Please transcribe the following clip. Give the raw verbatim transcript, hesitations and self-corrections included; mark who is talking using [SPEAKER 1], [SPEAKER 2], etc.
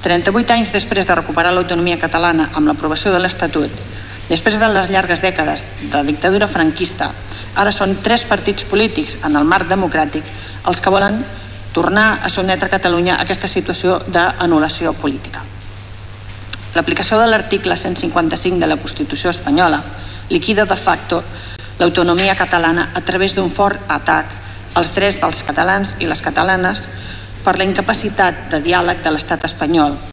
[SPEAKER 1] trenta-vuit anys després de recuperar l'autonomia catalana amb l'aprovació de l'Estatut, després de les llargues dècades de dictadura franquista, ara són tres partits polítics en el marc democràtic els que volen tornar a sotmetre Catalunya a aquesta situació d'anul·lació política. L'aplicació de l'article cent cinquanta-cinc de la Constitució espanyola liquida de facto l'autonomia catalana a través d'un fort atac als drets dels catalans i les catalanes per la incapacitat de diàleg de l'estat espanyol